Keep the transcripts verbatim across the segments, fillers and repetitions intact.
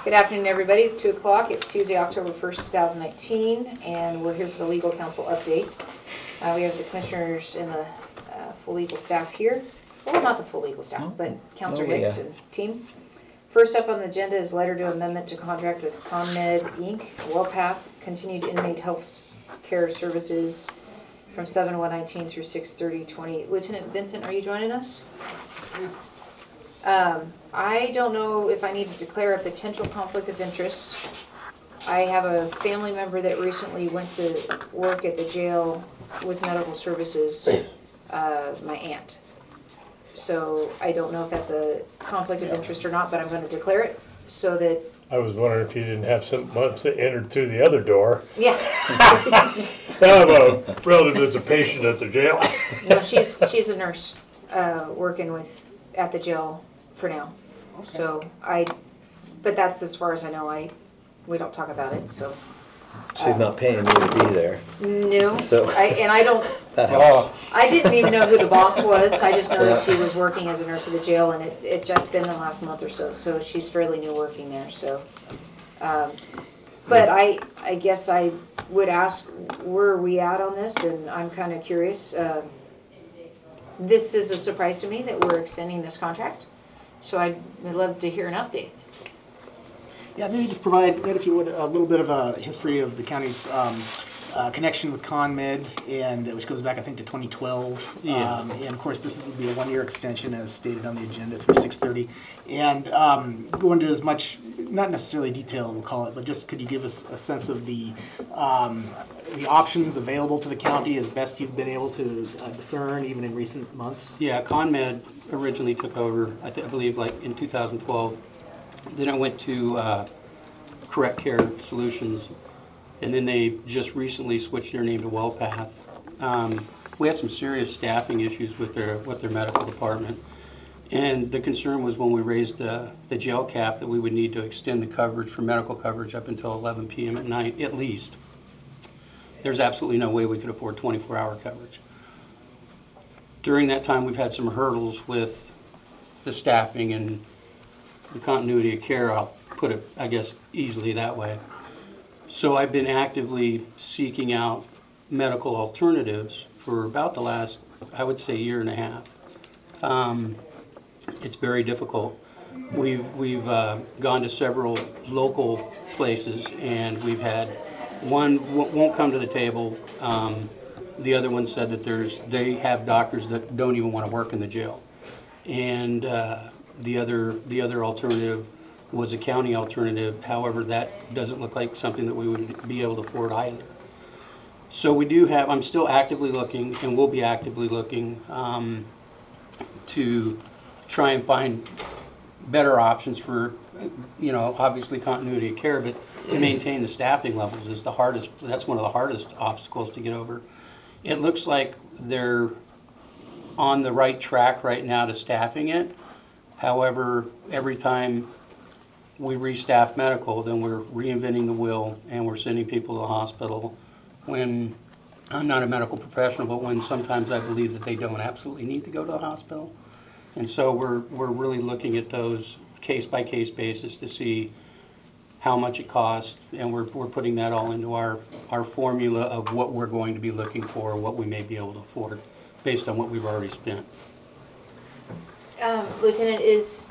Good afternoon, everybody. It's two o'clock. It's Tuesday, October first, two thousand nineteen, and we're here for the legal counsel update. Uh, we have the commissioners and the uh, full legal staff here. Well, not the full legal staff, No. but Counselor Oh, yeah. Hicks and team. First up on the agenda is letter to amendment to contract with ConMed Incorporated, WellPath, continued inmate health care services from seven one nineteen through six thirty twenty. Lieutenant Vincent, are you joining us? Um, I don't know if I need to declare a potential conflict of interest. I have a family member that recently went to work at the jail with medical services, uh, my aunt. So I don't know if that's a conflict of interest or not, but I'm going to declare it so that. I was wondering if you didn't have some months that entered through the other door. Yeah. I have a relative that's a patient at the jail. No, she's she's a nurse, uh, working with at the jail for now. Okay. So I, but that's as far as I know. I, we don't talk about it. So. She's uh, not paying you to be there. No. So I and I don't. That helps. I didn't even know who the boss was. I just know that Yeah. she was working as a nurse at the jail, and it, it's just been the last month or so. So she's fairly new working there. So, um, but I, I guess I would ask, where are we at on this? And I'm kind of curious. Uh, this is a surprise to me that we're extending this contract. So I'd, I'd love to hear an update. Yeah, maybe just provide, Ed, if you would, a little bit of a history of the county's um, uh, connection with ConMed, and uh, which goes back, I think, to twenty twelve. Yeah. Um, and of course, this would be a one-year extension, as stated on the agenda, through six thirty. And um, go into as much, not necessarily detail, we'll call it, but just could you give us a sense of the um, the options available to the county as best you've been able to uh, discern, even in recent months? Yeah, ConMed originally took over, I, th- I believe, like in two thousand twelve. Then it went to uh, Correct Care Solutions, and then they just recently switched their name to WellPath. Um, we had some serious staffing issues with their with their medical department, and the concern was when we raised the, the jail cap that we would need to extend the coverage for medical coverage up until eleven p.m. at night at least. There's absolutely no way we could afford twenty-four hour coverage. During that time, we've had some hurdles with the staffing and the continuity of care, I'll put it, I guess, easily that way. So I've been actively seeking out medical alternatives for about the last, I would say, year and a half. Um, it's very difficult. We've, we've uh, gone to several local places, and we've had one w- won't come to the table. Um, the other one said that there's they have doctors that don't even want to work in the jail. And uh, The other, the other alternative was a county alternative. However, that doesn't look like something that we would be able to afford either. So we do have, I'm still actively looking, and will be actively looking um, to try and find better options for, you know, obviously continuity of care, but to maintain the staffing levels is the hardest, that's one of the hardest obstacles to get over. It looks like they're on the right track right now to staffing it. However, every time we restaff medical, then we're reinventing the wheel and we're sending people to the hospital when, I'm not a medical professional, but when sometimes I believe that they don't absolutely need to go to the hospital. And so we're, we're really looking at those case-by-case basis to see how much it costs, and we're, we're putting that all into our, our formula of what we're going to be looking for, what we may be able to afford based on what we've already spent. Um, Lieutenant, is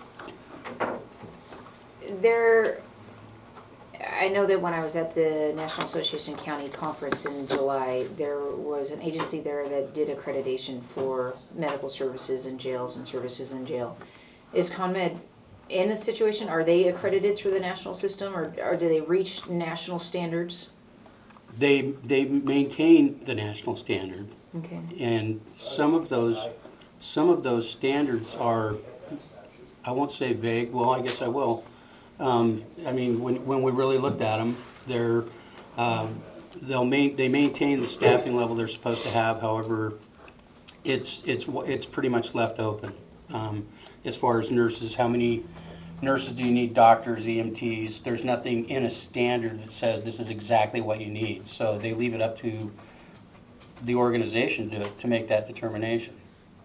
there, I know that when I was at the National Association County Conference in July, there was an agency there that did accreditation for medical services in jails and services in jail. Is ConMed in a situation, are they accredited through the national system, or, or do they reach national standards? They, they maintain the national standard. Okay. And some of those Some of those standards are, I won't say vague, well, I guess I will. Um, I mean, when, when we really looked at them, they're, um, they'll main, they maintain the staffing level they're supposed to have. However, it's, it's, it's pretty much left open. Um, as far as nurses, how many nurses do you need, doctors, E M Ts? There's nothing in a standard that says this is exactly what you need. So they leave it up to the organization to, to make that determination.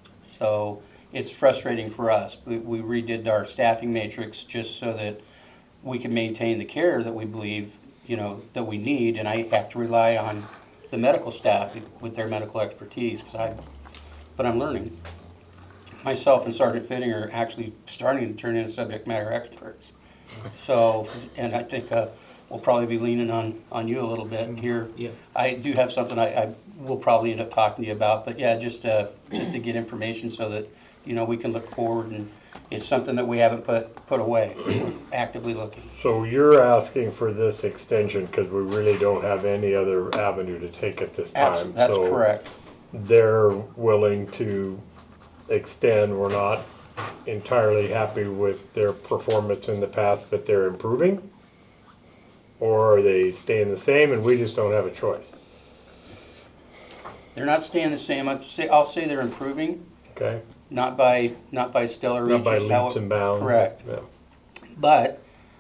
So it's frustrating for us. We, we redid our staffing matrix just so that we can maintain the care that we believe, you know, that we need, and I have to rely on the medical staff with their medical expertise, because I, but I'm learning. Myself and Sergeant Fitting are actually starting to turn into subject matter experts. So, and I think uh, we'll probably be leaning on, on you a little bit here. Yeah. I do have something I, I will probably end up talking to you about, but yeah, just uh, just to get information so that, you know, we can look forward, and it's something that we haven't put put away. We're actively looking. So you're asking for this extension because we really don't have any other avenue to take at this Abs- time. That's So correct. They're willing to extend. We're not entirely happy with their performance in the past, but they're improving? Or are they staying the same and we just don't have a choice? They're not staying the same. I'd say, I'll say they're improving, Okay? not by not by stellar Not by reaches. how- leaps and bounds. Correct. Yeah. But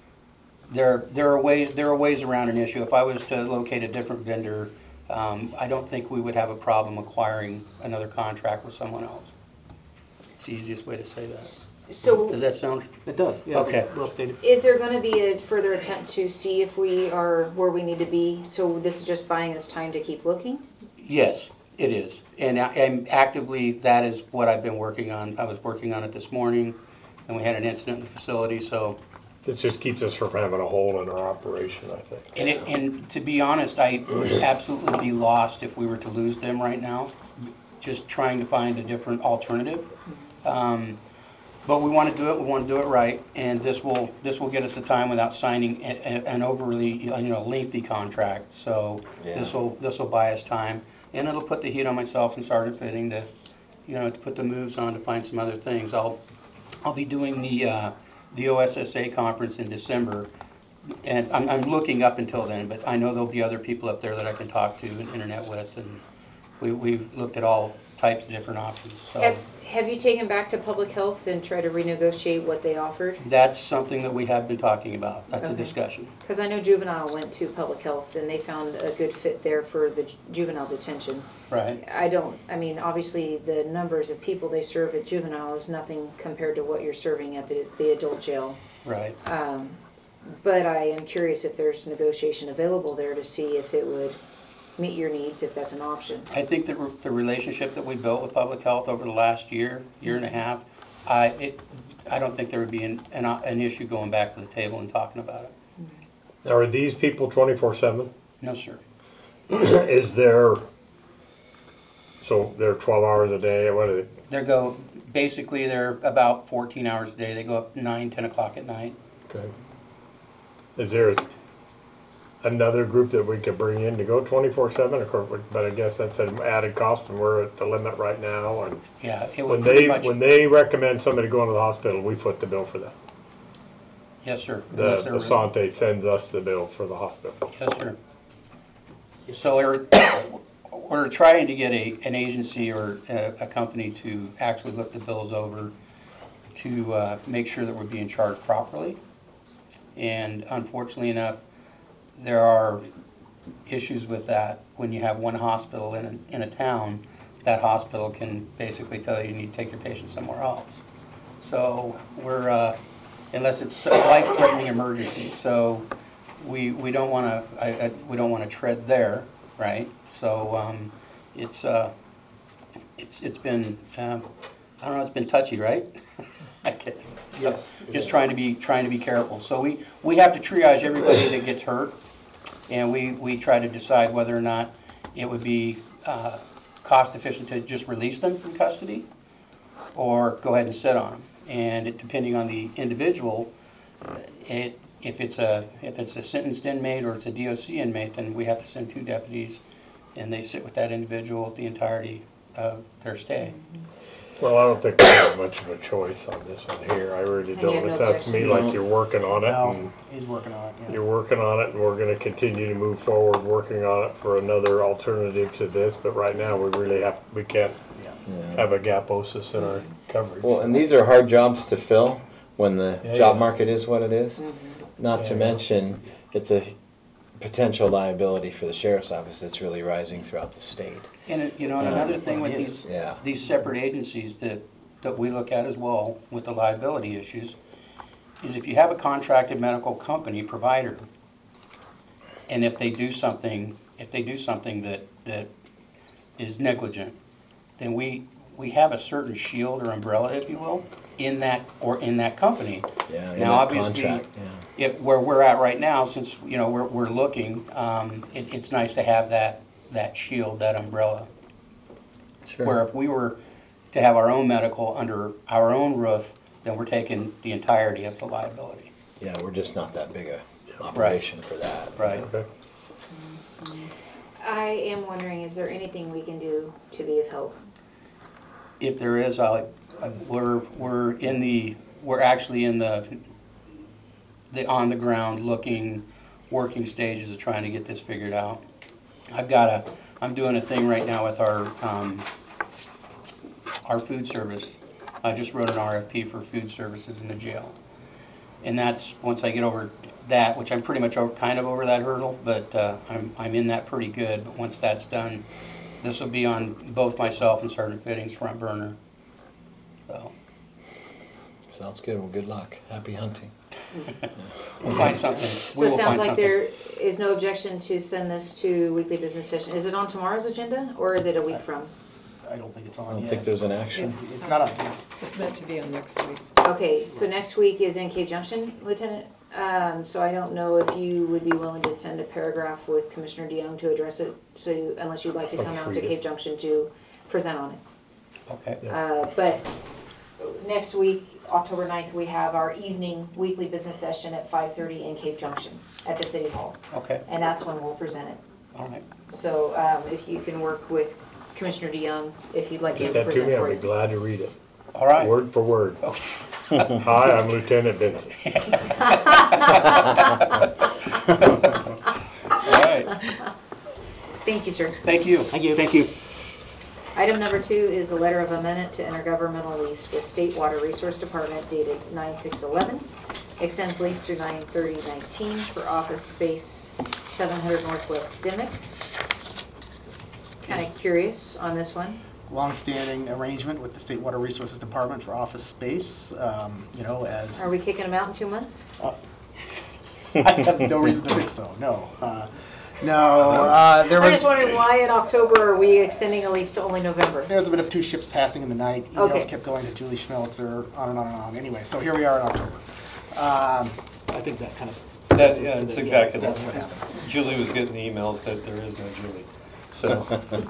there there are ways there are ways around an issue. If I was to locate a different vendor, um, I don't think we would have a problem acquiring another contract with someone else. It's the easiest way to say that. So Does that sound? It does, yeah. Okay. Well stated. is there gonna be a further attempt to see if we are where we need to be? So this is just buying us time to keep looking? Yes, it is. And I am actively, that is what I've been working on. I was working on it this morning, and we had an incident in the facility, so. This just keeps us from having a hole in our operation, I think. And it, and to be honest, I would absolutely be lost if we were to lose them right now, just trying to find a different alternative. Um, But we want to do it, we want to do it right, and this will, this will get us the time without signing a- a- an overly, you know, lengthy contract. So this Yeah. will, this will buy us time, and it'll put the heat on myself and Sergeant Fitting to, you know, to put the moves on to find some other things. I'll, I'll be doing the, uh, the O S S A conference in December, and I'm, I'm looking up until then, but I know there'll be other people up there that I can talk to and internet with, and we, we've looked at all types of different options, so. Have, have you taken back to public health and tried to renegotiate what they offered? That's something that we have been talking about. That's a Okay. discussion. Because I know juvenile went to public health and they found a good fit there for the ju- juvenile detention. Right. I don't, I mean, obviously the numbers of people they serve at juvenile is nothing compared to what you're serving at the, the adult jail. Right. Um, but I am curious if there's negotiation available there to see if it would meet your needs, if that's an option. I think that the relationship that we built with public health over the last year, year and a half, I, it, I don't think there would be an, an, an issue going back to the table and talking about it. Are these people twenty-four seven? No, sir. Is there, so they're twelve hours a day, what are they? They go, basically they're about fourteen hours a day. They go up nine, ten o'clock at night. Okay. Is there another group that we could bring in to go twenty-four seven? Of course, but I guess that's an added cost and we're at the limit right now. And Yeah, it when would pretty they, much, when they recommend somebody going to the hospital, we foot the bill for that. yes, sir. The, Unless they're- the Sante sends us the bill for the hospital. Yes, sir. So we're, we're trying to get a, an agency or a, a company to actually look the bills over to uh, make sure that we're being charged properly. And unfortunately enough, there are issues with that. When you have one hospital in a, in a town, that hospital can basically tell you you need to take your patient somewhere else. So we're, uh, unless it's a life-threatening emergency, so we we don't want to I, I, we don't want to tread there, right? So um, it's uh, it's it's been um, I don't know, it's been touchy, right? I guess. So Yes. just trying to be trying to be careful. So we we have to triage everybody that gets hurt, and we we try to decide whether or not it would be uh, cost efficient to just release them from custody, or go ahead and sit on them. And it, depending on the individual, it if it's a if it's a sentenced inmate or it's a D O C inmate, then we have to send two deputies, and they sit with that individual the entirety of their stay. Well, I don't think we have much of a choice on this one here. I really And you don't. have It no sounds to me objection? like you're working on it. No, and he's working on it, yeah. You're working on it, and we're gonna continue to move forward, working on it for another alternative to this, but right now, we really have, we can't Yeah. have a gaposis in our coverage. Well, and these are hard jobs to fill when the Yeah, job yeah. market is what it is. Not to Yeah. mention, it's a potential liability for the sheriff's office that's really rising throughout the state. And it- you know, and another thing with It these Yeah. these separate agencies that that we look at as well with the liability issues, is if you have a contracted medical company provider, and if they do something, if they do something that, that is negligent, then we, we have a certain shield or umbrella, if you will, in that, or in that company. Yeah, in Now, that obviously, contract, yeah. if, where we're at right now, since, you know, we're, we're looking, um, it, it's nice to have that, that shield, that umbrella. Where if we were to have our own medical under our own roof, then we're taking the entirety of the liability. Yeah, we're just not that big a operation for that. Right. Okay. I am wondering, is there anything we can do to be of help? If there is, I, I- we're, we're in the, we're actually in the, the on-the-ground looking, working stages of trying to get this figured out. I've got a, I'm doing a thing right now with our, um, our food service. I just wrote an R F P for food services in the jail. And that's, once I get over that, which I'm pretty much over, kind of over that hurdle, but uh, I'm, I'm in that pretty good. But once that's done, this will be on both myself and Sergeant Fitting's front burner. So, Sounds good. Well, good luck. Happy hunting. we'll find something. So We it will sounds find like something. there is no objection to send this to weekly business session. Is it on tomorrow's agenda or is it a week from? I don't think it's I on don't yet. think there's an action. It's, It's not on yet. it's meant to be on next week. Okay, so next week is in Cave Junction, Lieutenant. Um, so I don't know if you would be willing to send a paragraph with Commissioner DeYoung to address it. So you, unless you'd like to come out to Cave Junction to present on it. Okay. Uh, but next week, October ninth, we have our evening weekly business session at five thirty in Cave Junction at the City Hall. Okay. And that's when we'll present it. All right. So um, if you can work with Commissioner DeYoung, if you'd like him Get to that to present me, for I'll be you. glad to read it. All right. Word for word. Hi, I'm Lieutenant Vincent. All right. Thank you, sir. Thank you. Thank you. Thank you. Item number two is a letter of amendment to intergovernmental lease with State Water Resource Department dated nine six eleven. Extends lease through nine thirty nineteen for office space seven hundred Northwest Dimick. Kind of curious on this one. Long-standing arrangement with the State Water Resources Department for office space, um, you know, as. Are we kicking them out in two months? I have no reason to think so, no. Uh, No, uh, there I'm just was, wondering why in October are we extending a lease to only November? there was a bit of two ships passing in the night. Emails Okay. kept going to Julie Schmelzer, on and on and on. Anyway, so here we are in October. Um, I think that kind of. That, yeah, that's exactly That's that. what happened. Julie was getting the emails, but there is no Julie. So,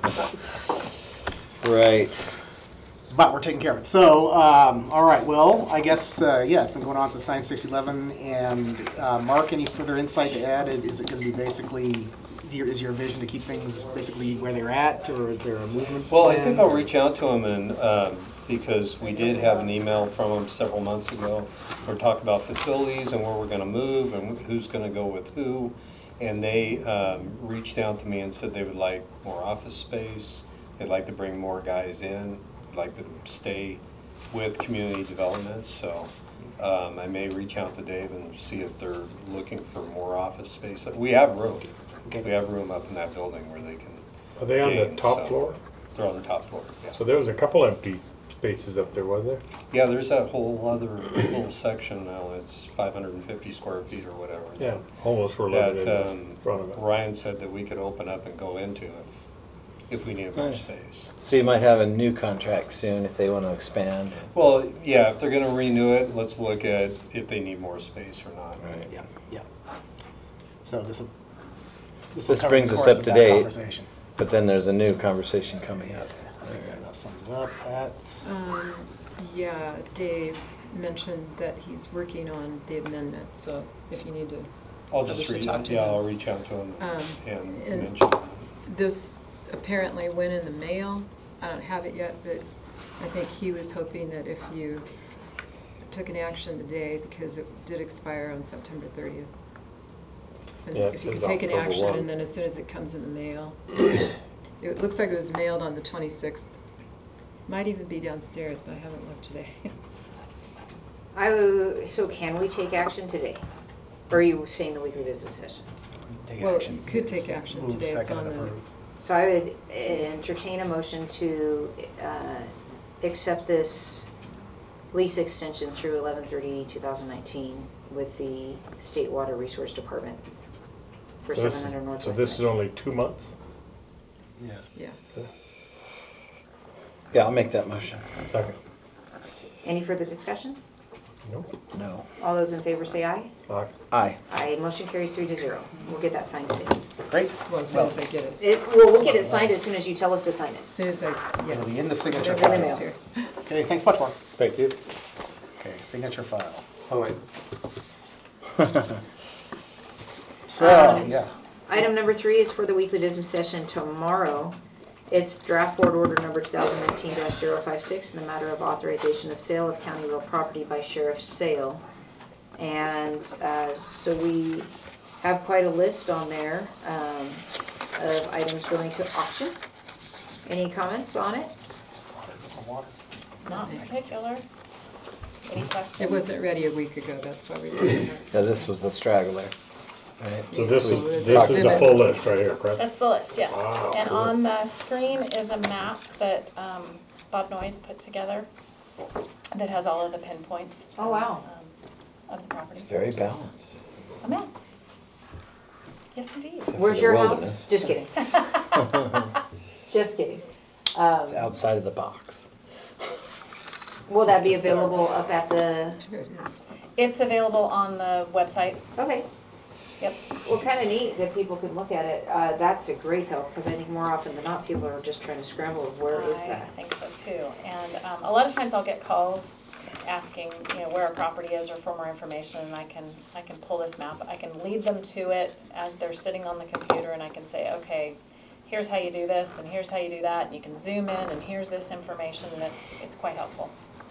Right. But we're taking care of it. So, um, all right, well, I guess, uh, yeah, it's been going on since nine six eleven. And uh, Mark, any further insight to add? Is it going to be basically, your- is your vision to keep things basically where they're at, or is there a movement? well, I think plan? I'll reach out to him and, um, because we did have an email from him several months ago. We're talking about facilities and where we're gonna move and who's gonna go with who. And they, um, reached out to me and said they would like more office space. They'd like to bring more guys in, they'd like to stay with community development. So, um, I may reach out to Dave and see if they're looking for more office space. We have room. Okay. We have room up in that building where they can. Are they on the gain, top so- floor? They're on the top floor, yeah. So there was a couple empty spaces up there, wasn't there? Yeah, there's that whole other little section now, it's five hundred and fifty square feet or whatever. Yeah, almost were living That, in um, front of it. Ryan said that we could open up and go into if, if we needed more Nice. space. So you might have a new contract soon if they want to expand. Well, yeah, if they're gonna renew it, let's look at if they need more space or not. Right. Yeah, yeah. So this will. This brings us up to date. But then there's a new conversation coming up. That sums it up, Pat. Um, yeah, Dave mentioned that he's working on the amendment, so if you need to, I'll Probably just should reach, talk to yeah, him. I'll reach out to him Um, and and- mention. this apparently went in the mail. I don't have it yet, but I think he was hoping that if you took an action today, because it did expire on September thirtieth. And Yeah, it if you could says take an October action, one. and then as soon as it comes in the mail, it looks like it was mailed on the twenty-sixth. Might even be downstairs, but I haven't looked today. I, w- so can we take action today? Or are you saying the weekly business session? Take Well, action. you could take action Move, today, it's second, on and the- approve. So I would entertain a motion to uh, accept this lease extension through eleven thirty two thousand nineteen with the State Water Resource Department for So this seven hundred is- Northwest. So this is Ninth. only two months? Yes. Yeah. Yeah, I'll make that motion. Second. Any further discussion? Nope. No. All those in favor say aye. Aye. Aye. Aye, motion carries three to zero. We'll get that signed today. Great. Well, as soon as I get it. It, well, we'll get it signed as soon as you tell us to sign it. As soon as I, It'll yeah. be in the signature Whatever they file. mail. Here. Okay, thanks much, Mark. Thank you. Okay, signature file. Oh, wait. So, Uh, yeah. Item number three is for the weekly business session tomorrow. It's draft board order number two thousand nineteen dash zero five six in the matter of authorization of sale of county real property by sheriff's sale. And uh, so we have quite a list on there um, of items going to auction. Any comments on it? Not in particular. Any questions? It wasn't ready a week ago, that's why we didn't. Yeah, this was the straggler, right? So this So is, we this is the talked full about- list right here, correct? That's the list, yes. Wow, And cool. on the screen is a map that um, Bob Noyes put together that has all of the pinpoints. Oh, wow. um, Of the property. It's very balanced. A map. Yes, indeed. except for Where's the your wilderness. house? Just kidding. Just kidding. Um, It's outside of the box. Will that be available up at the, Here it is. It's available on the website. okay. Yep. Well, kind of neat that people could look at it. Uh, that's a great help, because I think more often than not, people are just trying to scramble, where is I that? think so too. And um, a lot of times I'll get calls asking, you know, where a property is or for more information, and I can, I can pull this map. I can lead them to it as they're sitting on the computer, and I can say, okay, here's how you do this, and here's how you do that, and you can zoom in, and here's this information, and it's, it's quite helpful.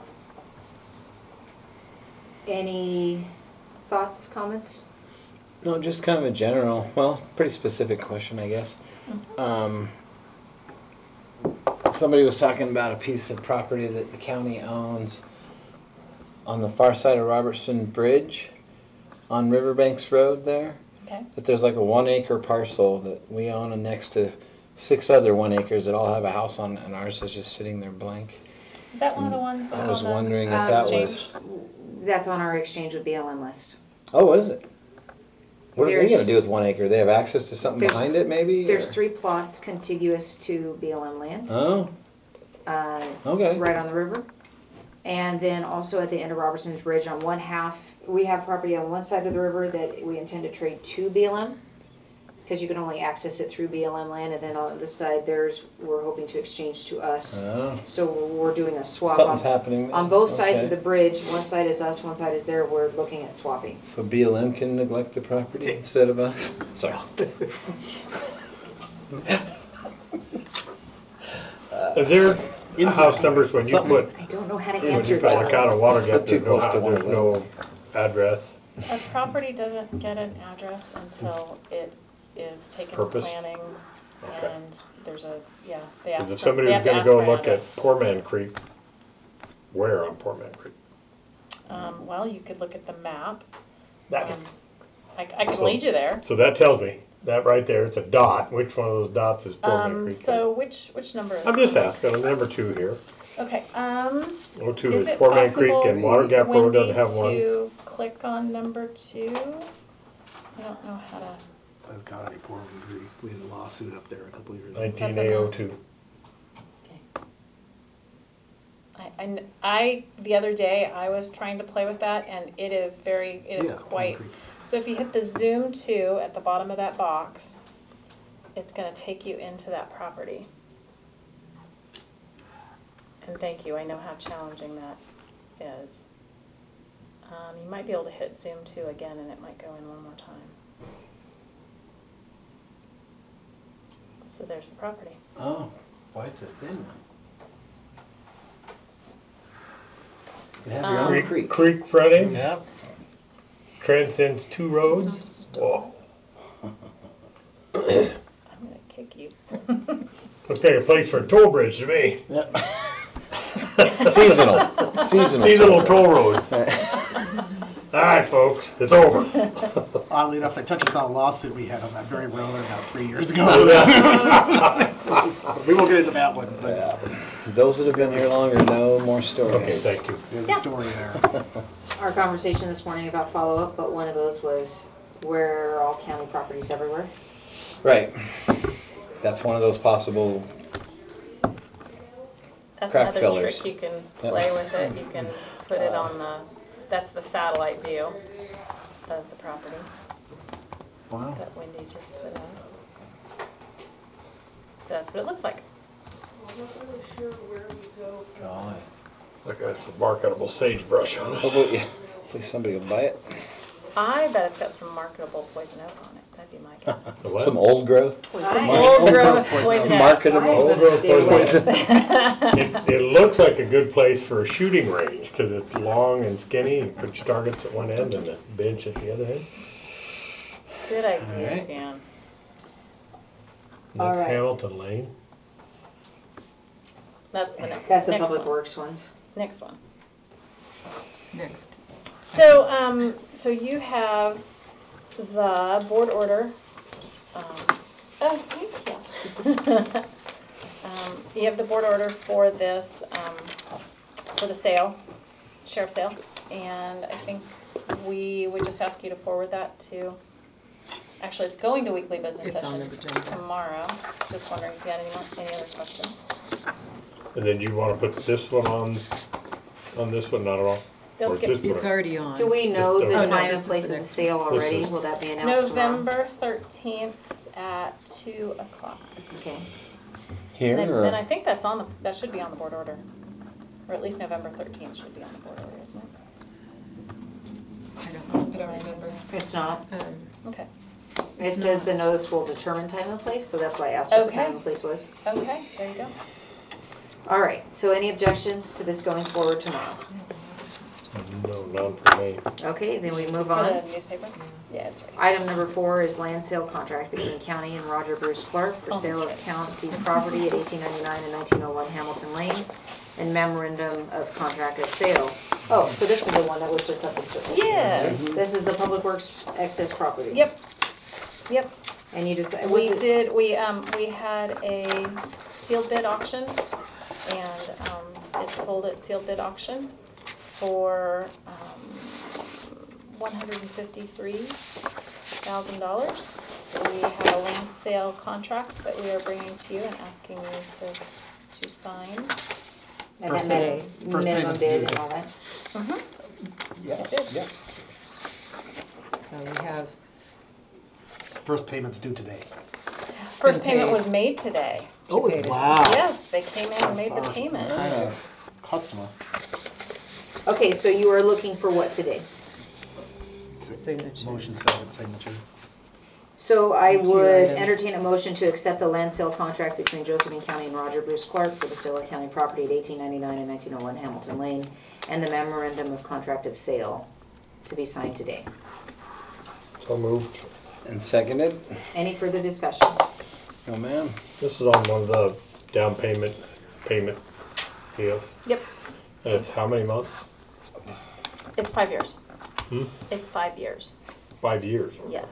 Any thoughts, comments? No, just kind of a general, well, pretty specific question, I guess. Um, somebody was talking about a piece of property that the county owns on the far side of Robertson Bridge on Riverbanks Road there. Okay? That there's like a one acre parcel that we own and next to six other one acres that all have a house on it, and ours is just sitting there blank. Is that one of the ones that's I on was the wondering if um, that exchange? was, That's on our exchange with B L M list. oh, is it? What are they There's- gonna do with one acre? They have access to something There's- behind it maybe? There's or- three plots contiguous to B L M land, Oh, uh, okay. right on the river. And then also at the end of Robertson's Bridge on one half, we have property on one side of the river that we intend to trade to B L M, because you can only access it through B L M land, and then on this side, there's, we're hoping to exchange to us. Oh, So we're doing a swap. something's on- happening there. On both sides of Okay. the bridge, one side is us, one side is there, we're looking at swapping. So B L M can neglect the property instead of us? Sorry. Is there house numbers when you Something- put, I don't know how to when answer you put the that. count of water gap, Too there's no, close to one there's no place. address? A property doesn't get an address until it is taken to Purpose? planning, Okay. and there's a, yeah, they ask Because if for, somebody they was have to gonna ask go for an look at address. Poor Man Creek, where on Poor Man Creek? Um, well, you could look at the map. That, Um, I, I could So- lead you there. so that tells me, that right there, it's a dot. Which one of those dots is Poor Man Um, Creek? so which, which number is it? I'm just asking, on number two here. Okay, um, Oh, two is is it Poor Man Creek possible, and Water Gap Road Wendy, doesn't have one. to click on number two? I don't know how to, That's got any poor Creek. We had a lawsuit up there a couple years ago. Nineteen A O two. I, I kn- I, the other day, I was trying to play with that, and it is very, it is Yeah, Poor quite, Creek. so if you hit the zoom to at the bottom of that box, it's gonna take you into that property. And thank you, I know how challenging that is. Um, you might be able to hit zoom to again, and it might go in one more time. So there's the property. Oh, why it's a thin one. You have your Um, own Creek, creek. Creek frontage Yeah. transcends two roads. Whoa. I'm gonna kick you. Looks like a place for a toll bridge to me. Yep. Seasonal. Seasonal. Seasonal toll road. All right, folks, it's over. Oddly enough, that touches on a lawsuit we had on that very road about three years ago. We won't get into that one, but Yeah. Those that have been here longer know more Okay, stories. thank you. there's Yeah. a story there. Our conversation this morning about follow-up, but one of those was, where are all county properties everywhere? Right. That's one of those possible, That's Crack another fillers. trick, you can Yep. play with it, you can put it on the, that's the satellite view of the property wow. that Wendy just put out. So that's what it looks like. Golly. Look, that's some marketable sagebrush on it. Hopefully, hopefully somebody will buy it. I bet it's got some marketable poison oak on it, that'd be my guess. The what? Some old growth. Some old growth poison oak. Marketable I'm old gonna growth stay away. poison. It, it looks like a good place for a shooting range because it's long and skinny. You put your targets at one end and a bench at the other end. Good idea, Alright. Dan. All That's right. Hamilton Lane. That's the next, That's the next public one. works ones. Next one. Next. So, um, so you have the board order. Um, oh, thank you. um, you have the board order for this, um, for the sale, sheriff sale, and I think we would just ask you to forward that to. Actually, it's going to weekly business It's on session the agenda. tomorrow. Just wondering if you had any more, any other questions. And then you want to put this one on, on this one, not at all? They'll Or skip- this one? It's already on. Do we know Just the don't- Oh, no, time this and is place the of the next sale This already? is- Will that be announced tomorrow? November thirteenth at two o'clock. Okay. Here Then, or? then I think that's on the, that should be on the board order. Or at least November thirteenth should be on the board order, isn't it? I don't know, I don't remember. It's not. Um, Okay, It It's says not. the notice will determine time and place, so that's why I asked what the Okay. time and place was. okay, there you go. All right, so any objections to this going forward tomorrow? No, none for me. Okay, then we move For on. the newspaper? Yeah, it's right. Item number four is land sale contract between county and Roger Bruce Clark for Oh, sale of that's county property at eighteen ninety-nine and nineteen oh one Hamilton Lane, and memorandum of contract of sale. Oh, so this is the one that was just up in circle. Yes, This is the Public Works excess property. yep, yep. And you just, was We it- did, we, um, we had a sealed bid auction, and, um, it sold at sealed bid auction for, um, one hundred and fifty-three thousand dollars. We have a land sale contract that we are bringing to you and asking you to, to sign. and First then pay- min- first minimum payment's bid due. and all that? Mm-hmm. Yeah, It did. yeah. So we have, First payment's due today. First Been payment paid. was made today. Oh, paid it. wow. Yes, they came in and made the Sorry. payment. Nice. Customer. Okay, so you are looking for what today? signature. Motion second signature. So I Two would items. entertain a motion to accept the land sale contract between Josephine County and Roger Bruce Clark for the sale of county property at eighteen ninety-nine and nineteen oh one Hamilton Lane, and the memorandum of contract of sale to be signed today. So moved. And seconded? Any further discussion? No, ma'am. This is on one of the down payment, payment deals. Yep, And it's how many months? it's five years. Hmm? It's five years, Five years. yes,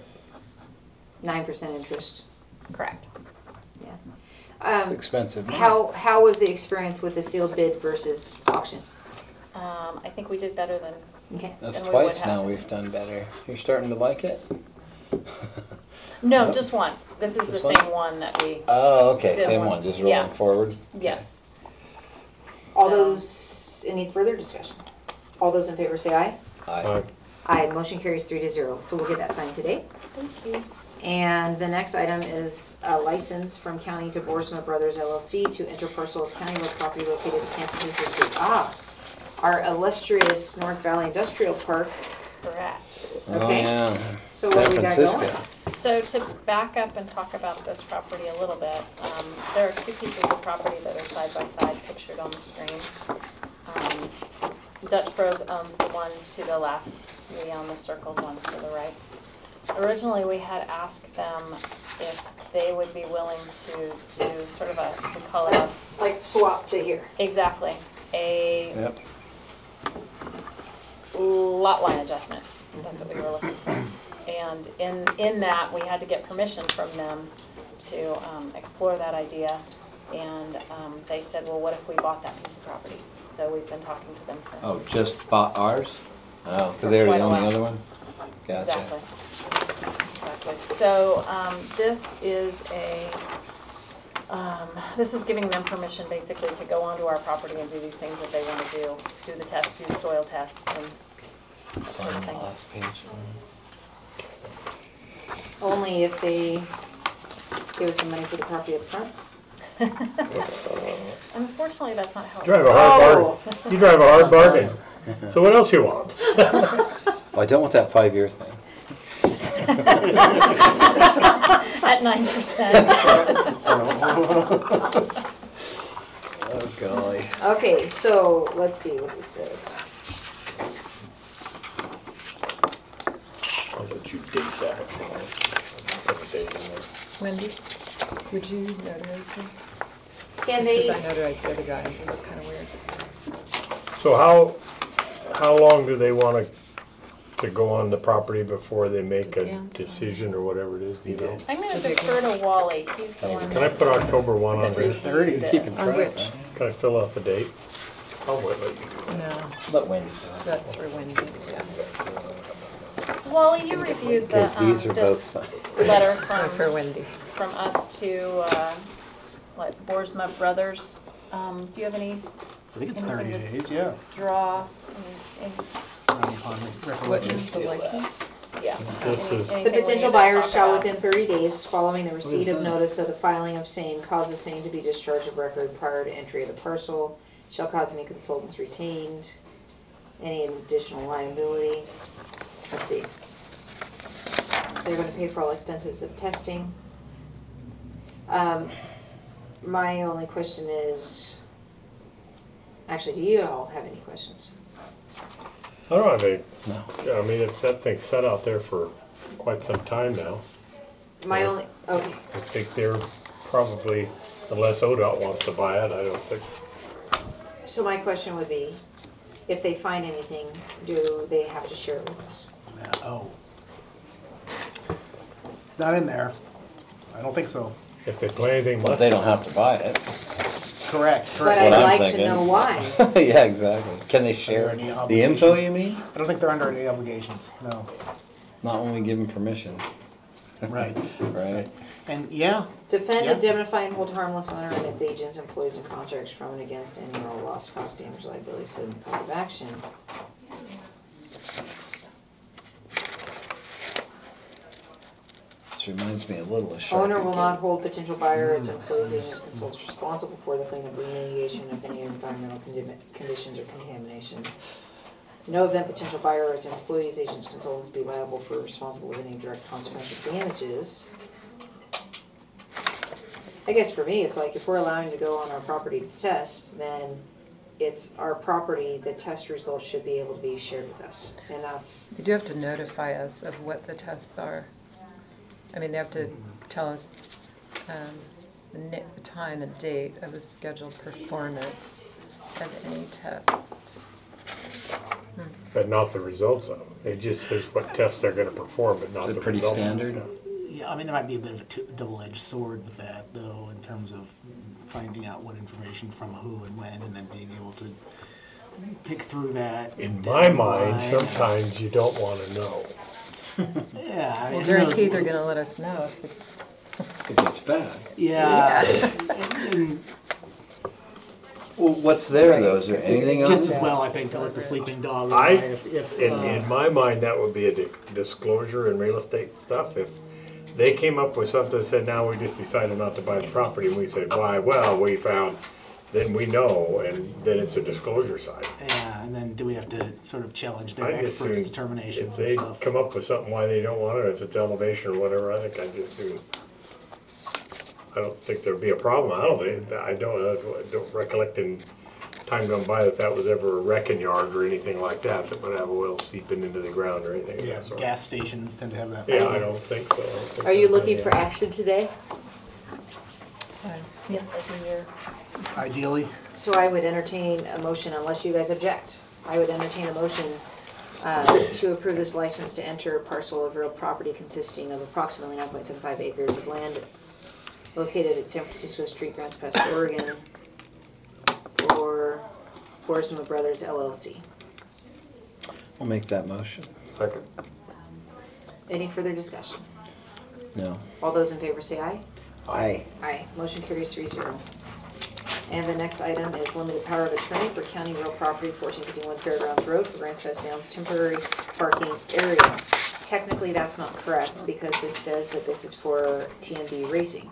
Nine percent interest, correct. yeah. It's Um, expensive. how, how was the experience with the sealed bid versus auction? Um, I think we did better than, Okay, That's And we would twice now have. we've done better. You're starting to like it? no, Nope. just once. This is the This same once? one that we, Oh, okay, Did same once. one, just Yeah. rolling forward. yes. all So- those, any further discussion? All those in favor say aye. Aye. Aye. Aye, motion carries three to zero, so we'll get that signed today. Thank you. And the next item is a license from county to Boersma Brothers L L C to enter parcel of county road property located at San Francisco Street. Ah, our illustrious North Valley Industrial Park. Correct. Oh, Okay. yeah. So San what we got Francisco. going? So to back up and talk about this property a little bit, um, there are two pieces of property that are side by side pictured on the screen. Um, Dutch Bros owns the one to the left, we own the circled one to the right. Originally, we had asked them if they would be willing to do sort of a, we call it a, Like swap to here. exactly, a Yep. lot line adjustment, that's what we were looking for. And in, in that, we had to get permission from them to um, explore that idea. And um, they said, well, what if we bought that piece of property? So we've been talking to them for. Oh, just bought ours? Oh, because they already Quite a own the while. other one? Gotcha. Exactly. Exactly. So um, this is a, um, this is giving them permission basically to go onto our property and do these things that they want to do. Do the tests, do soil tests and Sign sort of the thing. last page. Only if they give us some money for the property up front. Unfortunately, that's not how it Drive a works. hard Oh. bargain. You drive a hard bargain. So what else you want? Well, I don't want that five-year thing. At nine percent. Oh, golly. Okay, so let's see what this says. I'll let you date that. Put a date in there. Wendy, would you notarize them? Can Just they, because I notarized the other guy, it looked kind of weird. So how, how long do they want to, to go on the property before they make a Depends on- decision or whatever it is, do you know? I'm going to defer to Wally. He's the one. Can I that- put October one on that there? reviewed this. On which? Can I fill out the date? I'll wait, let you do it. No, Let Wendy do it. that's for Wendy, yeah. Wally, you reviewed the, Okay, um, these are both this signed. letter Or for from, Wendy. from us to, uh, what, Boersma Brothers. Um, do you have any I think it's thirty Anything days, yeah. draw, any, any, Depending upon the What recollection. is the license? yeah. This any- is- the anything we potential need to buyer talk shall about? within thirty days following the receipt of that? notice of the filing of same, cause the same to be discharged of record prior to entry of the parcel, shall cause any consultants retained, any additional liability. Let's see. They're gonna pay for all expenses of testing. Um, my only question is, actually, do you all have any questions? I don't have any, No. I mean, it's, that thing's set out there for quite some time now. My Yeah. only, okay, I think they're probably, unless O D O T wants to buy it, I don't think. so my question would be, if they find anything, do they have to share it with us? Yeah, Oh. Not in there. I don't think so. If they play anything But much. they don't have to buy it. Correct, But correct. I'd what I'm like to thinking. know why. Yeah, exactly. Can they share Any the info, obligations? you mean? I don't think they're under any obligations, no. Not when we give them permission, Right. right? And yeah, Defend, Yeah. indemnify, and hold harmless owner and its agents, employees, and contracts from and against any or all loss, cost, damage, liability, said in the cause of action. This reminds me a little of Sharpie. Owner will Gate. not hold potential buyer, its employees, agents, consultants responsible for the cleanup, remediation of any environmental condi- conditions or contamination. No event potential buyer or its employees, agents, consultants be liable for responsible with any direct consequence of damages. I guess for me, it's like if we're allowing to go on our property to test, then it's our property, the test results should be able to be shared with us. And that's, You do have to notify us of what the tests are. I mean, they have to tell us um, the na- the time and date of the scheduled performance of any test. But not the results of them. It just says what tests they're gonna perform, but not Is the it pretty results. standard? yeah, I mean, there might be a bit of a two- double-edged sword with that, though, in terms of finding out what information from who and when, and then being able to pick through that. In my mind, Right. sometimes you don't wanna know. Yeah, I Well, mean, who knows? guaranteed they're gonna let us know if it's, If it's bad. Yeah. And- and Well, what's there though? Is there Right. anything Just else? as well, I think, to let the sleeping dog I- lie if, if, In, uh, in my mind, that would be a di- disclosure in real estate stuff. If they came up with something that said, now we just decided not to buy the property, and we said, why? Well, we found, then we know, and then it's a disclosure side. yeah, and then do we have to sort of challenge their I just experts' assume determinations if and they stuff? come up with something why they don't want it, if it's elevation or whatever, I think I'd just soon. I don't think there'd be a problem. I don't think, I don't, I don't recollect in time gone by that that was ever a wrecking yard or anything like that, that would have oil seeping into the ground or anything of Yeah, that sort. gas stations tend to have that. Yeah, I problem. don't think so. I don't think are you so. looking for action today? Yes, as in your, Ideally, So I would entertain a motion unless you guys object. I would entertain a motion uh, to approve this license to enter a parcel of real property consisting of approximately nine point seven five acres of land located at San Francisco Street, Grants Pass, Oregon, for Boersma Brothers L L C. I'll make that motion. Second. Any further discussion? No. All those in favor say aye. Aye. Aye. Motion carries three zero. And the next item is limited power of attorney for county real property, fourteen fifty-one Fairgrounds Road for Grants Pass Downs temporary parking area. Technically, that's not correct because this says that this is for T M B Racing.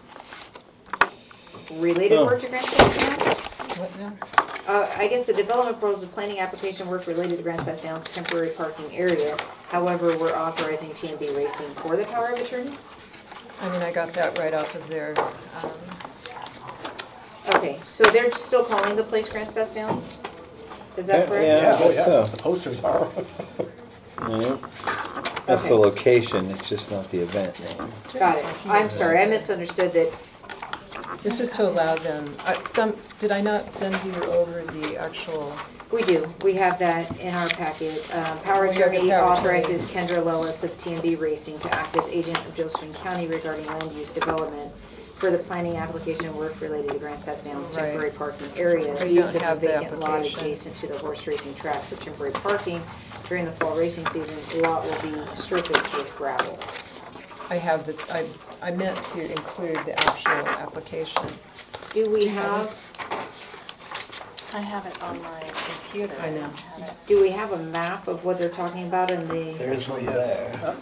Related Oh. work to Grants Pass Downs? What now? Uh, I guess the development proposal planning application work related to Grants Pass Downs temporary parking area. However, we're authorizing T M B Racing for the power of attorney? I mean, I got that right off of their, um, Okay, so they're still calling the place Grants Pass Downs? Is that Yeah, correct? yeah. Yeah, oh guess yeah, so. the posters are. Yeah. That's the Okay. location, it's just not the event name. Got it. I'm sorry, I misunderstood that. it's just to allow them, uh, some, did I not send you over the actual, We do, we have that in our packet. Um, Power We have the attorney power authorizes Kendra Lellis of T M B Racing to act as agent of Josephine County regarding land use development for the planning application and work related to Grants Pass Downs Right. temporary parking area. But you Use don't of have the the vacant lot application. adjacent to the horse racing track for temporary parking. During the fall racing season, lot will be surfaced with gravel. I have the, I, I meant to include the actual application. Do we have, I have it on my computer. I know. don't have it. do we have a map of what they're talking about in the, There's one Yes. there.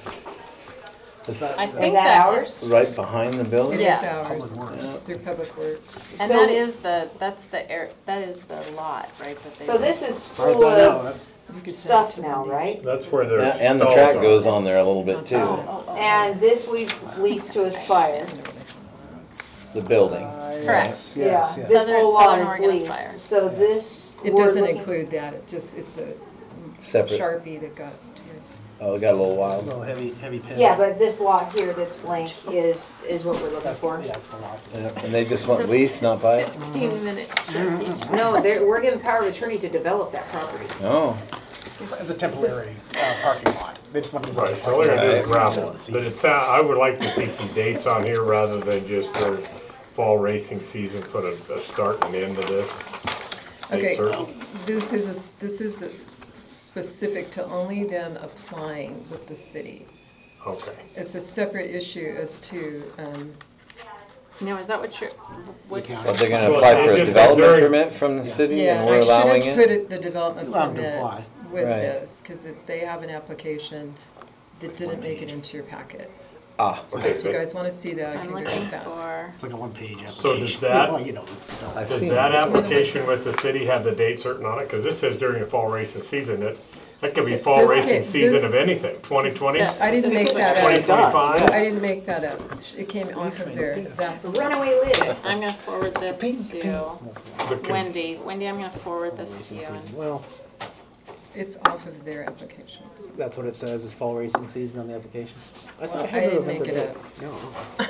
It's I is think that that ours? is, right behind the It building? is Yes. ours, Public Works. it's through Public Works. and So- that is the, that's the air, that is the lot, right? that they- So this is As far as full I know, of that's- You could send it stuff to now, Wendy. right? That's where their Yeah, and the stalls track are. goes on there a little bit too, Oh, oh, And this we've leased to Aspire. the building. Correct. Yes, yes, yes. This Southern- whole lot Southern is Oregon leased, Aspire. so this. It we're doesn't looking- include that, it just, it's a Separate. Sharpie that got here. Oh, it got a little A wild. little heavy, heavy pen. Yeah, but this lot here that's blank is, is what we're looking That's, for. yeah, it's the lot. Yeah, and they just want lease, not buy it? fifteen minute trip. No, they're, we're giving power of attorney to develop that property. Oh, It's a temporary uh, parking lot. They just want to use it. Right, so all they're gonna do is Right. gravel, but it's, uh, I would like to see some dates on here rather than just during fall racing season, put a, a start and end to this. Date Okay, certain. this is, a- this is a- specific to only them applying with the city. Okay. It's a separate issue as to, um, No, is that what you're, what? county. but they're gonna Well, apply it for a just said development during- permit from the city yeah, and we're I should allowing have put it? it, the development Allow them to permit apply. with Right. this, because they have an application that didn't make it into your packet. Ah, So Okay, if you but- guys want to see that, So I I'm can go looking get that. for, It's like a one-page application. So does that- Well, you know, the- I've Does seen that it. application with the city have the date certain on it? Cause this says during the fall racing season, that, that could be fall This racing case- season this- of anything, twenty twenty? Yes. I didn't make that Twenty up. twenty-five? I didn't make that up. It came off of there. That's, Runaway lid. I'm gonna forward this to The con- Wendy. Wendy, I'm gonna forward this to Racing you. season. and- Well, it's off of their applications. That's what it says, is fall racing season on the application? I thought I had to didn't make remember it that. up. No.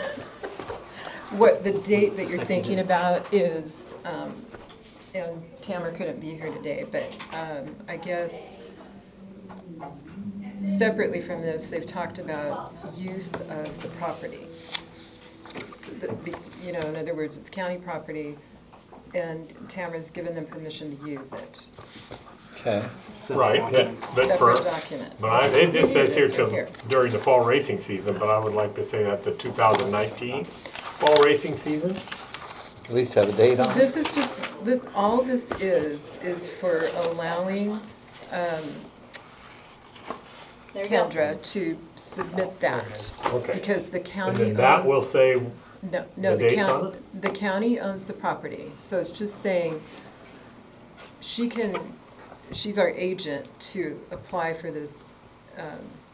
What the date that you're thinking about is, um, and Tamara couldn't be here today, but, um, I guess separately from this, they've talked about use of the property. So that, be- you know, in other words, it's county property, and Tamara's given them permission to use it. Okay, Right, yeah, but Separate for, document. but I, it just says here It's right till, here. during the fall racing season, but I would like to say that the two thousand nineteen fall racing season. at least have a date on it. This is just, this, all this is, is for allowing, um, There you go. Kendra to submit that. Okay. Because the And county. then that own- will say, No, no, the the dates on county, the county owns the property, so it's just saying, she can, she's our agent to apply for this, um,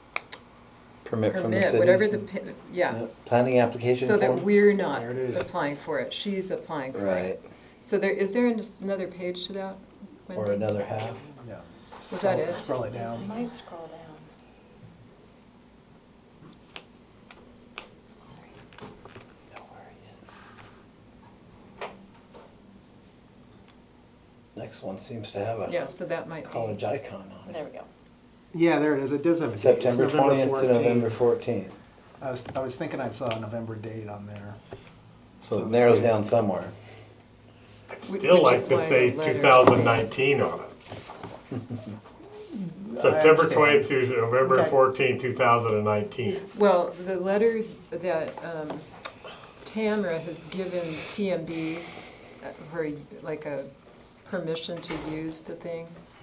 Permit from the permit, city. whatever the, pi- yeah. Yeah, planning application So that form? we're not There it is. applying for it, she's applying for it. Right, So there, is there an- another page to that? or Wendy? another half. yeah. Was that Scroll- it? Scroll it I down. might scroll down. No worries. next one seems to have a Yeah, so that might college be, icon on There it. we go. Yeah, there it is. It does have a date. It's September twentieth to November fourteenth. I was, I was thinking I saw a November date on there. So it narrows down somewhere. I'd Which still is like to why say the letter- two thousand nineteen on it. September understand. twentieth to November Okay. fourteenth, two thousand nineteen. well, the letter that um, Tamara has given T M B, uh, her, like a permission to use the thing,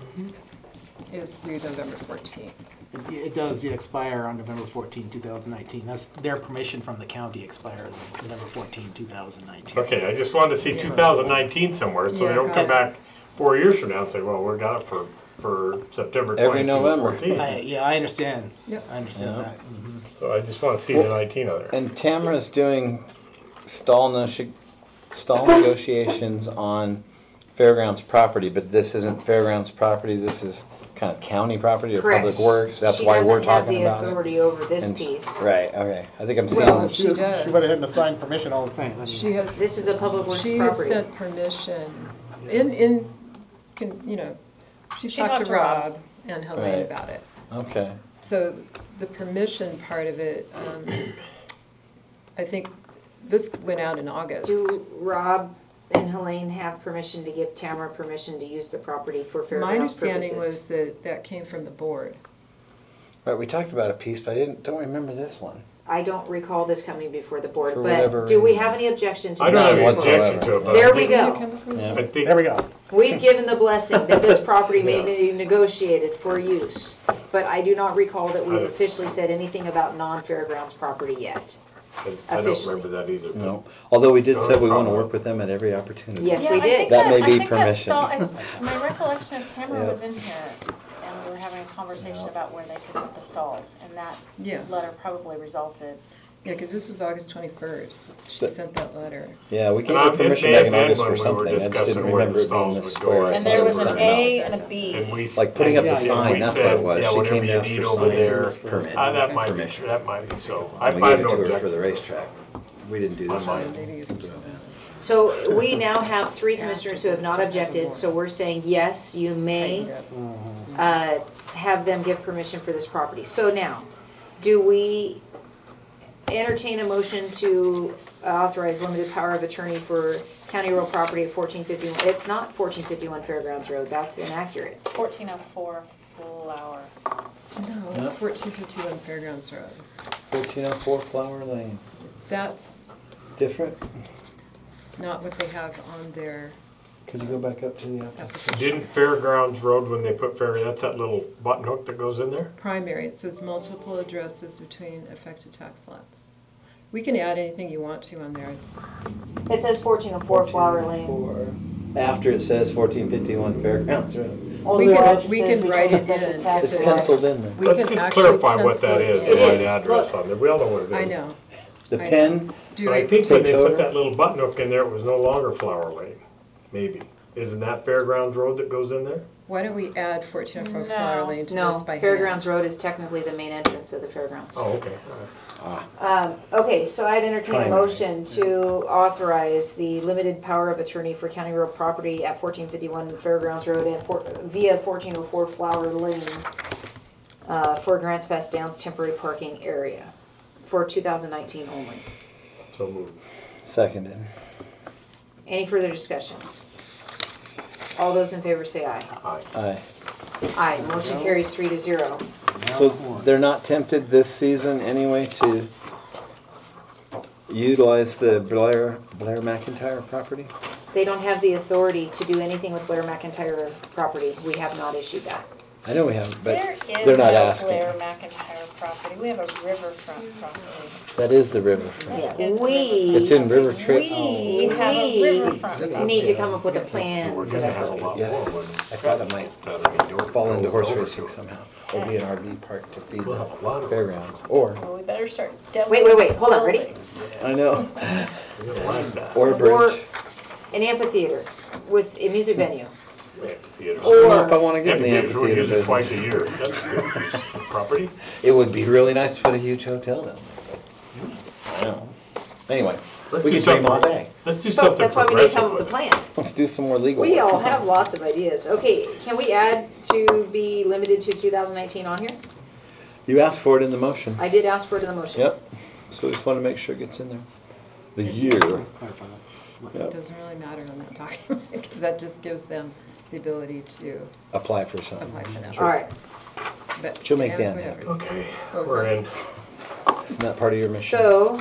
is through November fourteenth. It, it does expire on November fourteenth, two thousand nineteen. That's their permission from the county expires on November fourteenth, two thousand nineteen. Okay, I just wanted to see Yeah. two thousand nineteen somewhere, so Yeah, they don't come got back four years from now and say, well, we got it for, for September Every twentieth, November. fourteen. I, yeah, I understand. Yep. I understand Yeah. that. Mhm. So I just want to see the Well, nineteen on there. And Tamara's doing stall, no- stall negotiations on Fairgrounds property, but this isn't Fairgrounds property, this is kind of county property or Correct. Public Works, that's why we're talking She about doesn't have it. the authority over this And- piece. Right, okay, I think I'm Well, seeing, she does. She went ahead and assigned permission all the same. I mean, She has. This is a public works She has property. sent permission, in, in, can, you know, she She talked to Rob and Helene Right. about it. okay. So the permission part of it, um, I think this went out in August. Do Rob and Helene have permission to give Tamara permission to use the property for My fairgrounds understanding purposes? was that that came from the board. Right, we talked about a piece, but I didn't, don't remember this one. I don't recall this coming before the board, For whatever but do we reason. have any objection to I don't have this? any None objection to it, but I There we think- go. Yeah. I think, There we go. We've given the blessing that this property may Yes. be negotiated for use, but I do not recall that we've I- officially said anything about non-fairgrounds property yet. I don't Officially. remember that either. but- No, although we did No say we want to problem. work with them at every opportunity. Yes, Yeah, we I did. think That may I be think that permission. stall- I- My recollection is Tamara Yeah. was in here, and we were having a conversation about where they could put the stalls, and that Yeah. letter probably resulted. Yeah, because this was August twenty-first. She So- sent that letter. Yeah, we gave And her I- it permission may back have in been August when for we were something, I just discussing didn't where the remember it being stalls the would go. square. I I And thought thought there it was was an something A else. and a B. And we. Like putting up the and sign, we that's said, what it was. yeah, She whatever came you to us need for over sign there, permit. uh, that might be, Permission. that might be so. I And we I have gave it no to her for objection. the racetrack. We didn't do this I one. might. Maybe you can do that. So we now have three commissioners who have not objected, so we're saying, yes, you may uh, have them give permission for this property. So now, do we entertain a motion to authorize limited power of attorney for county road property at fourteen fifty-one? It's not fourteen fifty-one Fairgrounds Road, that's inaccurate. fourteen oh four Flower. No, No. it's fourteen fifty-one Fairgrounds Road. Fourteen oh four Flower Lane. That's Different? not what they have on their Could you go back up to the application? application. Didn't Fairgrounds Road, when they put fair, that's that little button hook that goes in there? Primary, it says multiple addresses between affected tax lots. We can add anything you want to on there. It's, It says fourteen oh four Flower Lane. Four. After it says fourteen fifty-one Fairgrounds Road. we can, we can write it in. if It's it- penciled in there. we Let's can just actually clarify what pencil that it is, in. the It right is. address Look. on there. We all know what it is. I know. The I pin, Do But I I, think when they Takes put over? that little button hook in there, it was no longer Flower Lane, maybe. Isn't that Fairgrounds Road that goes in there? why don't we add fourteen oh four No. Flower Lane to No, this by hand? Fairgrounds Road is technically the main entrance of the fairgrounds. Oh, okay. all right. Um, okay, so I'd entertain a Primary. motion to authorize the limited power of attorney for county road property at fourteen fifty-one Fairgrounds Road and for, via fourteen oh four Flower Lane uh, for Grants Pass Downs temporary parking area for two thousand nineteen only. So moved. seconded. Any further discussion? All those in favor say aye. Aye. Aye. Aye, motion carries three to zero. So they're not tempted this season anyway to utilize the Blair, Blair McIntyre property? They don't have the authority to do anything with Blair McIntyre property. We have not issued that. I know we haven't, but There is they're not no asking. Blair McIntyre property. We have a riverfront property. That is the riverfront. That is the We- riverfront. It's in River Tree. We have a We riverfront need property. to come up with a plan We're for gonna that. have a lot Yes. more when I thought it might Saturday door fall into goes horse over racing to it. somehow. There'll be an R V park to feed We'll the have a lot of fairgrounds. Or, Well, we better start Wait, wait, wait, hold on, ready? buildings. I know, We don't like that. or a Or bridge. an amphitheater with a music venue. Amphitheaters. I don't know if I Or, wanna get in the Amphitheaters, we amphitheater use it twice a business. year. That's a good piece of property. It would be really nice to put a huge hotel down there. I know. Anyway, Let's we do could dream all something. day. Let's do But something that's why we need to come progressive up with with a it. plan. Let's do some more legal We work. all have lots of ideas. Okay, can we add to be limited to two thousand nineteen on here? You asked for it in the motion. I did ask for it in the motion. Yep. So just want to make sure it gets in there. The year. Clarify that. It Yep. doesn't really matter on that document, because that just gives them the ability to Apply for something. apply for that. All right, But- She'll make and Dan whatever. happy. Okay, What was we're that? in. Isn't that part of your mission? so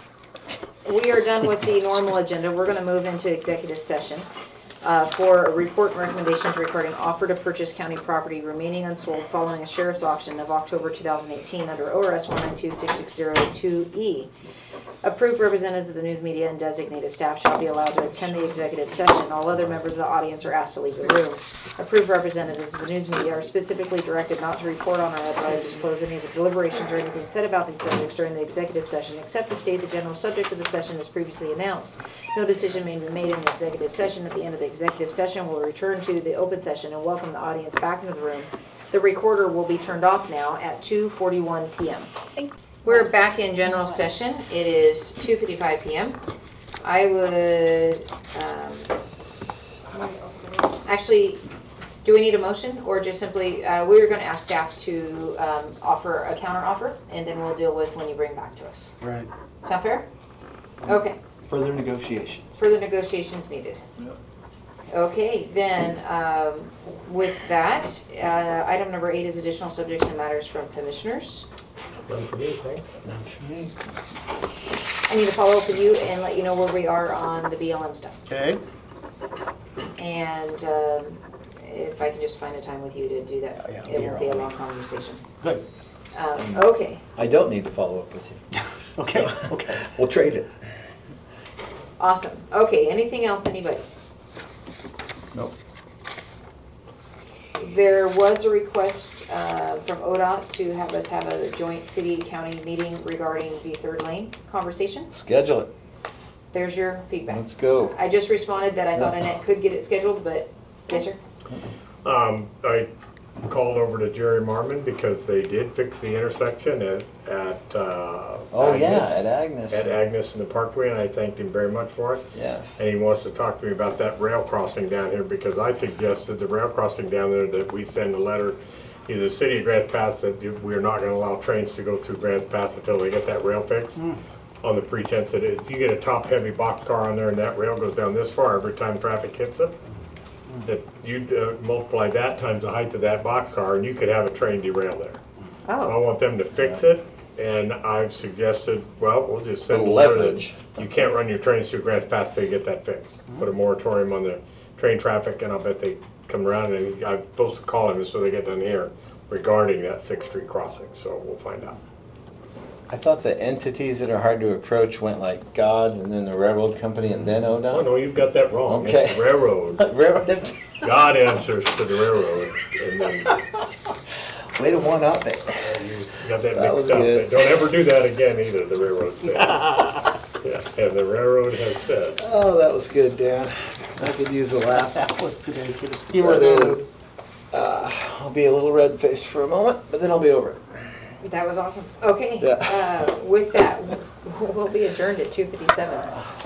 we are done with the normal agenda. We're gonna move into executive session uh, for report and recommendations regarding offer to purchase county property remaining unsold following a sheriff's auction of October two thousand eighteen under O R S one nine two six six zero two E. Approved representatives of the news media and designated staff shall be allowed to attend the executive session. All other members of the audience are asked to leave the room. Approved representatives of the news media are specifically directed not to report on or otherwise disclose any of the deliberations or anything said about these subjects during the executive session, except to state the general subject of the session as previously announced. No decision may be made in the executive session. At the end of the executive session, we'll return to the open session and welcome the audience back into the room. The recorder will be turned off now at two forty-one p m We're back in general session. It is two fifty-five p m I would, um, actually, do we need a motion or just simply, uh, we were gonna ask staff to, um, offer a counter offer and then we'll deal with when you bring back to us. Right. Sound fair? Okay, Further negotiations. further negotiations needed. Okay, then, um, with that, uh, item number eight is additional subjects and matters from commissioners. None for me, thanks. None for me. I need to follow up with you and let you know where we are on the B L M stuff. Okay. And um, if I can just find a time with you to do that, Oh, yeah, it here won't be a all long conversation. Good. Um, Okay, I don't need to follow up with you. Okay. So, Okay. We'll trade it. awesome. Okay, anything else, anybody? Nope. There was a request uh, from O D O T to have us have a joint city-county meeting regarding the third lane conversation. Schedule it. There's your feedback. Let's go. I just responded that I thought Annette could get it scheduled, but, yes, sir? Um, I called over to Jerry Marmon because they did fix the intersection at, at, uh. Oh, yeah, Agnes- at Agnes. At Agnes in the Parkway, and I thanked him very much for it. Yes. And he wants to talk to me about that rail crossing down here, because I suggested the rail crossing down there that we send a letter, either the city of Grants Pass, that we're not gonna allow trains to go through Grants Pass until they get that rail fixed. On the pretense that if you get a top-heavy box car on there and that rail goes down this far every time traffic hits it, that you uh, multiply that times the height of that box car, and you could have a train derail there. I Oh, want them to fix it, and I've suggested, well, we'll just send a The letter leverage. that you can't run your trains through Grants Pass till you get that fixed. Put a moratorium on the train traffic, and I'll bet they come around, and I'm supposed to call him so they get done here regarding that Sixth Street crossing, so we'll find out. I thought the entities that are hard to approach went like God and then the railroad company and then O D Oh, O no, you've got that wrong. It's Okay. the railroad. T? Railroad. God answers to the railroad, and then Way to one up it. you got that That was mixed up. good. Don't ever do that again either, the railroad says. Yeah, and the railroad has said. Oh, that was good, Dan. I could use a laugh. That was today's hit. That is. Uh, I'll be a little red-faced for a moment, but then I'll be over it. that was awesome. Okay, Yeah. uh, with that, we'll be adjourned at two fifty-seven.